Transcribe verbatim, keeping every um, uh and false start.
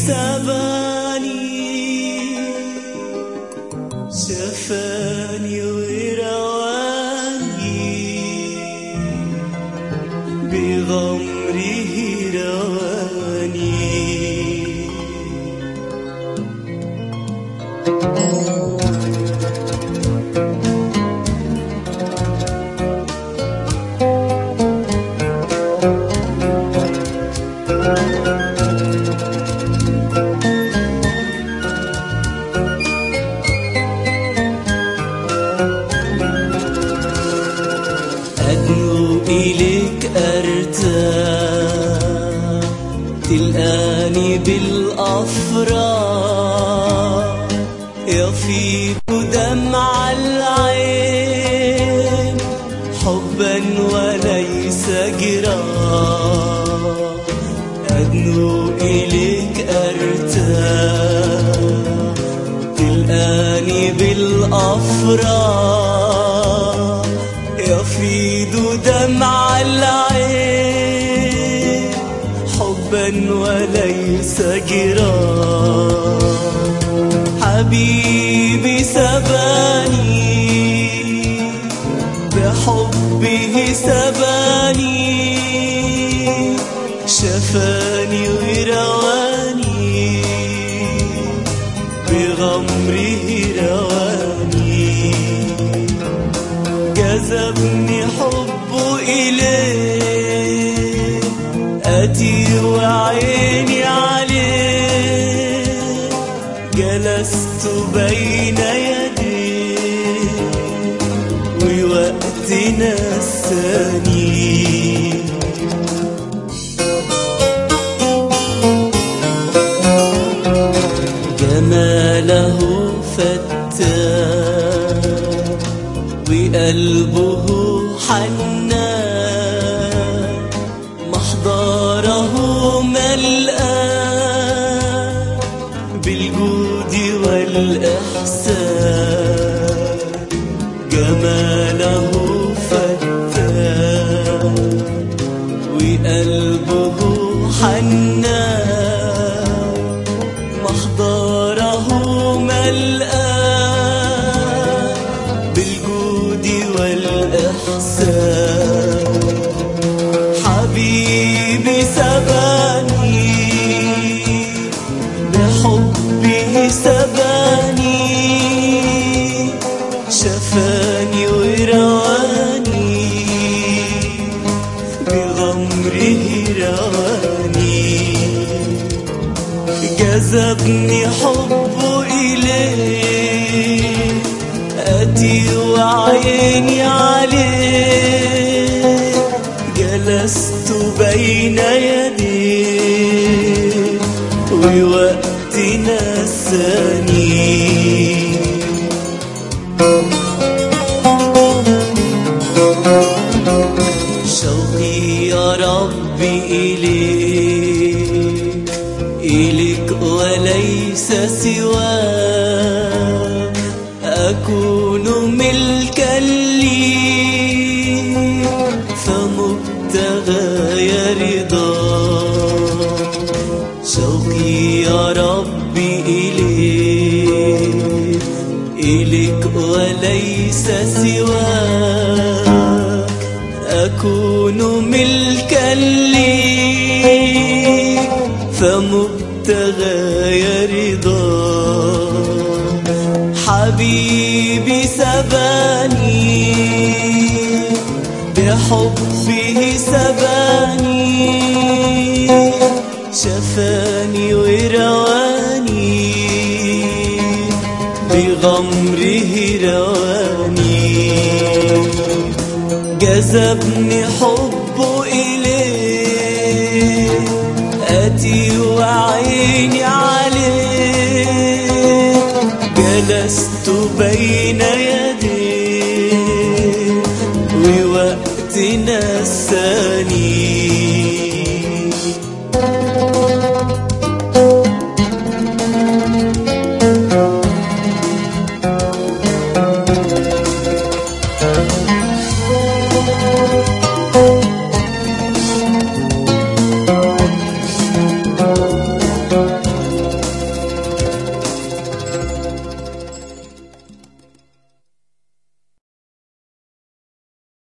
سباني شفاني ورواني بغمره رواني أدنو إليك أرتاح تلقاني بالأفراح يفيض دمع العين حبا وليس جراح أدنو إليك أرتاح تلقاني بالأفراح يفيض دمع العين حبا وليس جراح حبيبي سباني بحبه سباني شفاني ورواني بغمره رواني جذبني حبه إليه أتي وعيني عليه جلست بين يديه ووقتنا الثاني جماله فتان وقلبه حنان محضره ملآن بالجود والإحسان جماله فتان وقلبه حنان محضره ملآن بالجود والإحسان حبيبي سباني بحبه سباني شفاني ورواني بغمره رواني جذبني حبه إليه أتي وعيني عليه جلست بين يديه ووقتنا الثاني شوقي يا ربي إليك إليك وليس سواك أكون ملكا لي فمبتغاي رضاك شوقي يا ربي إليك إليك وليس سواك أكون ملكا لي فمبتغاي رضاك حبيبي سباني بحبه سباني شفاني ورواني بغمره رواني جذبني حبه إليه أتي وعيني عليه جلست بين يديه ووقتنا الثاني